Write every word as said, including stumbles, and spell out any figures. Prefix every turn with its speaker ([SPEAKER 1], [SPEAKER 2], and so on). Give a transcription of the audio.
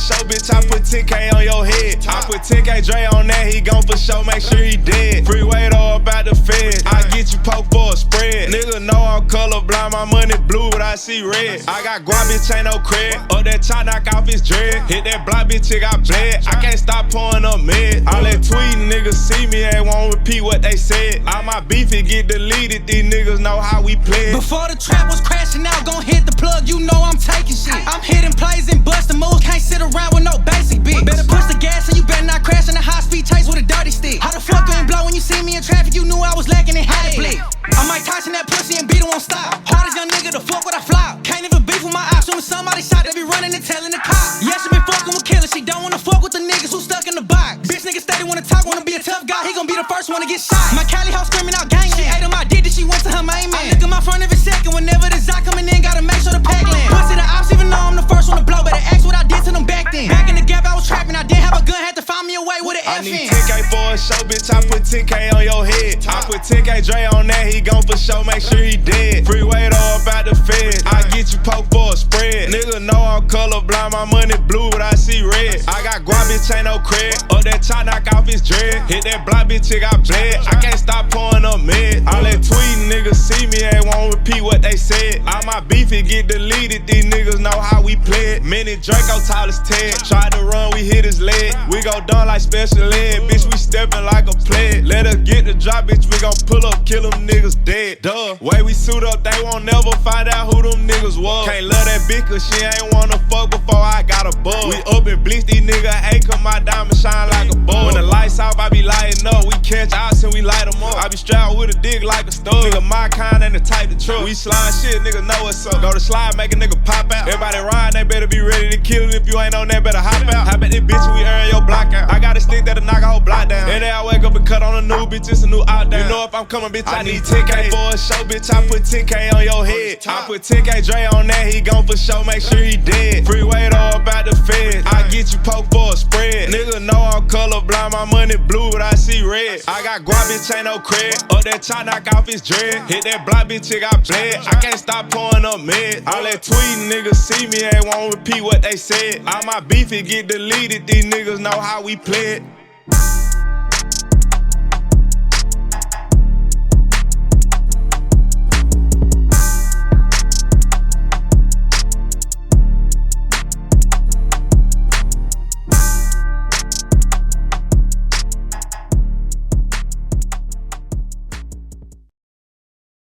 [SPEAKER 1] show, bitch, I put ten K on your head. I put ten K Dre on that, he gon' for sure, make sure he dead. Freeway though about the feds, I get you poke for a spread. Nigga know I'm colorblind, my money blue, but I see red. I got guap, bitch, ain't no cred. Up that chop, knock off his dread. Hit that block, bitch, it got bled. I can't stop pouring up meds. All that tweeting, niggas see me, they won't repeat what they said. All my beef, it get deleted, these niggas know how we play.
[SPEAKER 2] Before the trap was crashing out, gon' hit the plug, you know I'm taking shit. I'm hitting plays and busting moves, can't sit around with no basic bitch. Better push the gas and you better not crash in a high speed chase with a dirty stick. How the fuck you ain't blow when you see me in traffic, you knew I was lacking in had to blick. I might Tyson that pussy and beat it won't stop. Hardest young nigga, the fuck what I flop. Can't even beef with my ops, soon as somebody shot, they be running and telling the cops. Yeah, she been fucking with killers, she don't wanna fuck with the niggas who stuck in the box. Bitch nigga steady wanna talk, wanna be a tough guy, he gon' be the first one to get shot. My Cali hoe screaming out gang shit, ate on my dick, she went to her main man. I look at my front every second, whenever the Zot coming in, gotta make sure the pack land. Pussy the ops, even though I'm the first one to blow, better ask what I did to them back then. Back in the gap, I was trapping, I didn't have a gun, had to find me a way with an
[SPEAKER 1] I
[SPEAKER 2] F
[SPEAKER 1] need
[SPEAKER 2] in.
[SPEAKER 1] ten K for a show, bitch, I put ten K on your head. I put ten K Dre on that, he gon' for sure, make sure he dead. Freeway though about the feds, I get you poke for a spread. Nigga know I'm colorblind, my money blue, but I see red. I got guap, bitch, ain't no cred. Up that chop, knock off his dread. Hit that block, bitch, it got bled. I can't stop pouring up meds. All that tweeting, niggas see me, they won't repeat what they said. All my beef, it get deleted, these niggas know how we play it. Mini Draco, tall as Ted. Tried to run, we hit his leg. We go down like special ed, bitch, we steppin' like a plague. Let us get the drop, bitch, we gon' pull up, kill them niggas dead. Duh, way we suit up, they won't never find out who them niggas was. Can't love that bitch, cause she ain't wanna fuck before I got a bug. We up and bleach, these niggas hate, cause my diamond shine like a bug. When the lights off, I be lighting up, we catch outs and we light them up. I be strapped with a dick like a stove. Nigga, my kind ain't the type to truck. We slime shit, nigga know what's up. Go to slide, make a nigga pop out. Everybody ride, they better be ready to kill it. If you ain't on that, better hop out. Hop at this bitch, we earn your block out. I got a stick that'll knock a whole block down. Every day I wake up and cut on a new bitch, it's a new out down. You know if I'm coming, bitch, I, I need ten K for a show, bitch, I put ten K on your head. I put ten K Dre on that, he gon' for sure, make sure he dead. Freeway though about the feds, I get you poke for a spread. Nigga know I'm colorblind, my money blue, but I see red. I got guap, bitch, ain't no cred. Up that chop, knock off his dread. Hit that block, bitch, it got bled. I can't stop pouring up meds. All that tweeting, niggas see me, they won't repeat what they said. All my beef, it get deleted, these niggas know how we play it.